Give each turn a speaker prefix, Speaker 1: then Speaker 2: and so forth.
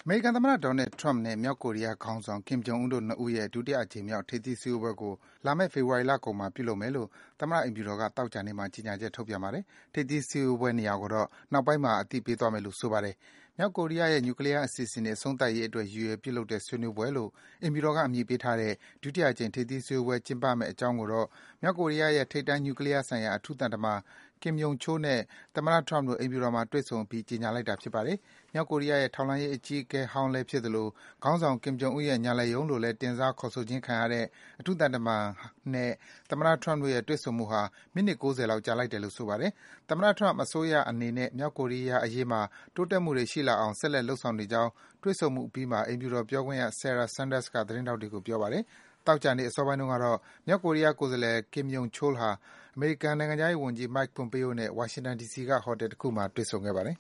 Speaker 1: အမေရိကန်သမ္မတ Donald Trump နဲ့ မြောက်ကိုရီးယားခေါင်းဆောင် Kim Jong Un တို့ ၂ ဦးရဲ့ ဒုတိယအကြိမ်မြောက် ထိပ်သီးစည်းဝေးပွဲကို လာမယ့် ဖေဖော်ဝါရီလကုန်မှာ ပြုလုပ်မယ်လို့ သမ္မတအိမ်ဖြူတော်က သောကြာနေ့မှာ ကြေညာချက် ထုတ်ပြန်ပါတယ်။ ထိပ်သီးစည်းဝေးပွဲနေရာကိုတော့ နောက်ပိုင်းမှာ အသိပေးသွားမယ်လို့ ဆိုပါတယ်။ မြောက်ကိုရီးယားရဲ့ နျူကလီးယားအစီအစဉ်တွေ အဆုံးသတ်ရေးအတွက် ရည်ရွယ်ပြုလုပ်တဲ့ ဆွေးနွေးပွဲလို့ အိမ်ဖြူတော်က အမည်ပေးထားတဲ့ ဒုတိယအကြိမ် ထိပ်သီးစည်းဝေးပွဲ ကျင်းပမယ့်အကြောင်းကိုတော့ မြောက်ကိုရီးယားရဲ့ ထိပ်တန်း နျူကလီးယားဆိုင်ရာ အထူးသံတမန် Kim Yong Chol နဲ့ သမ္မတ Trump တို့ အိမ်ဖြူတော်မှာ တွေ့ဆုံအပြီး ကြေညာလိုက်တာ ဖြစ်ပါတယ်။ မြောက်ကိုရီးယားရဲ့ ထောက်လှမ်းရေးအကြီးအကဲဟောင်းလည်းဖြစ်သလို ခေါင်းဆောင် Kim Jong Un ရဲ့ ညာလက်ရုံးလို့လည်း တင်စား ခေါ်ဆိုခြင်းခံရတဲ့ အထူးသံတမန်နဲ့ သမ္မတ Trump တို့ရဲ့ တွေ့ဆုံမှုဟာ မိနစ် ၉၀ လောက် ကြာလိုက်တယ်လို့ ဆိုပါတယ်။ သမ္မတ Trump အစိုးရအနေနဲ့ မြောက်ကိုရီးယားအရေးမှာ တိုးတက်မှုတွေရှိလာအောင် ဆက်လက် လုပ်ဆောင်နေကြောင်း တွေ့ဆုံမှုအပြီးမှာ အိမ်ဖြူတော်ပြောခွင့်ရ Sarah Sanders က သတင်းထောက်တွေကို ပြောပါတယ်။ သောကြာနေ့ အစောပိုင်းတုန်းကတော့ မြောက်ကိုရီးယားကိုယ်စားလှယ် Kim Yong Chol ဟာ အမေရိကန်နိုင်ငံခြားရေးဝန်ကြီး Mike Pompeo နဲ့ ဝါရှင်တန် ဒီစီက ဟိုတယ်တခုမှာ တွေ့ဆုံခဲ့ပါတယ်